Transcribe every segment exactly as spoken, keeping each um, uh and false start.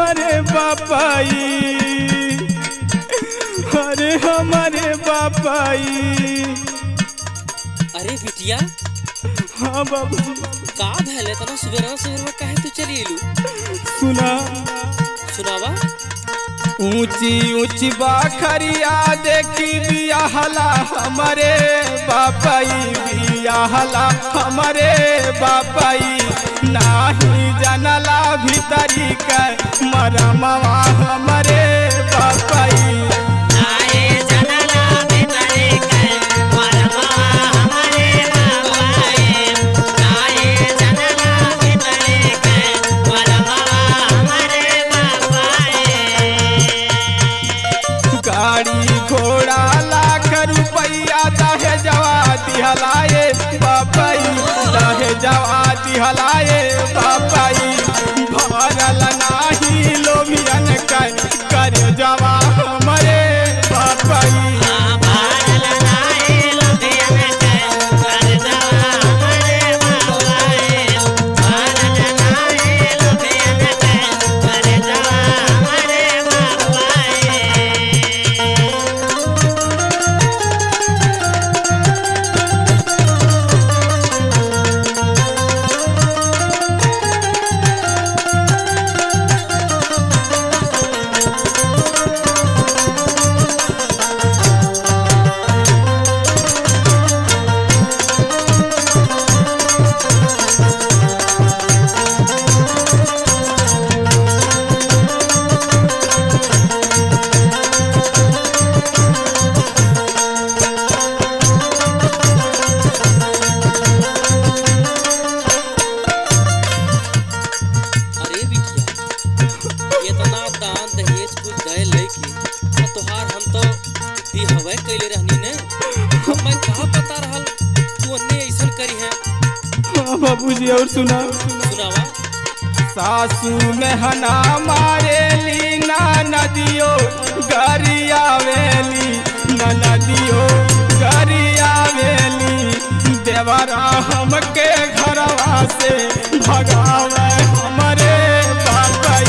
हमारे बापाई, अरे हमारे बापाई। अरे बिटिया हाँ बाबू का भले तना सुबेरा सुबेरा काहे तू चली एलू? सुना सुनावा। ऊंची ऊंची बाखरिया देखी बियाहला हमारे बापाई, बियाहला हमारे बापाई। नाही जानला भीतरी के मरमवा हमारे बापाई। गाड़ी घोड़ा लाख रुपया दहे जवा दिहलाए बापाई, दहे जवा दिहलाए बापाई। भरल नाही लोभियन कर कर जवा हमारे बापाई। बाबूजी और सुना सुनावा। सासू में हना मारे ली ना नदियो गरिया वेली, ना नदियो गरिया वेली। देवरा हमके घरवा से भगावे हमारे बापाई।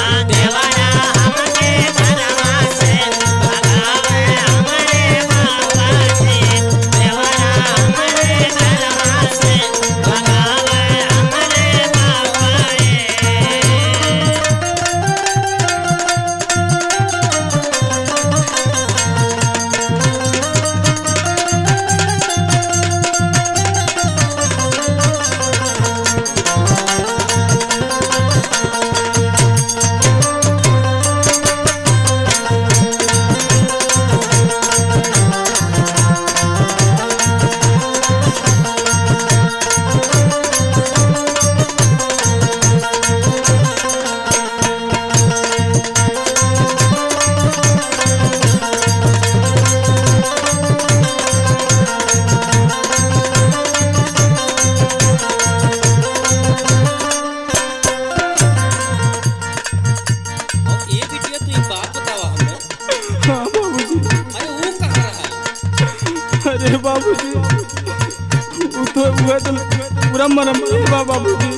अरे बाबूजी तो पूरा मरम बाबूजी।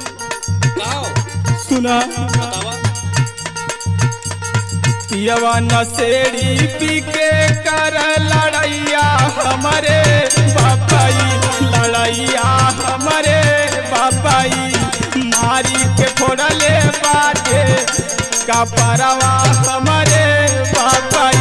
सुना पियवा नशेड़ी पी के कर लड़ैया हमारे बापाई, लड़ैया हमारे बापाई। मारी के फोड़ले बाटे का परवा हमारे बापाई।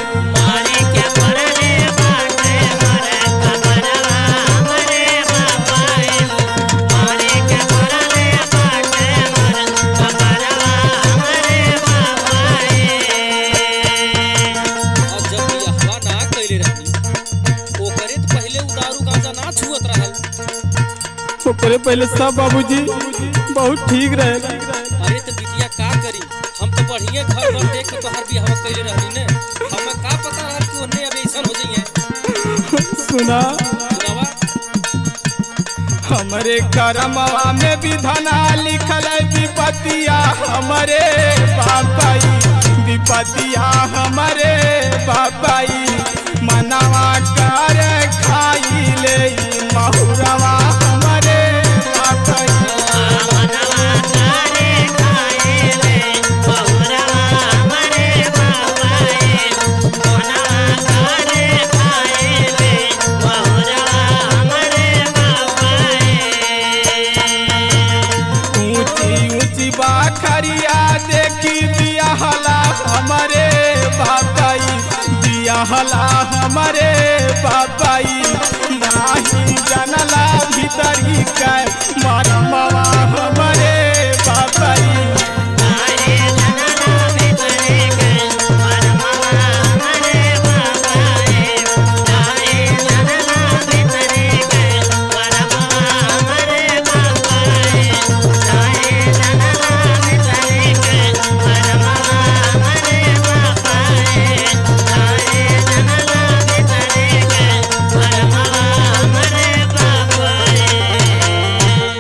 ओकरे पहले सब बाबूजी बहुत ठीक रहे। अरे तो बिटिया का करी, हम तो बढ़िया घर पर देख के तोहर बियाह कइले रहनी ने। हमें का पता रहल कि ओने अब ऐसन हो जाइए। सुना सुनावा। हमरे करमवा में विधना लिखल विपतिया हमारे बापाई, विपतिया हमारे बापाई। मनवा कर खाई ले महुरवा हमारे बापाई। नहला हमारे बाबाई नाही जाए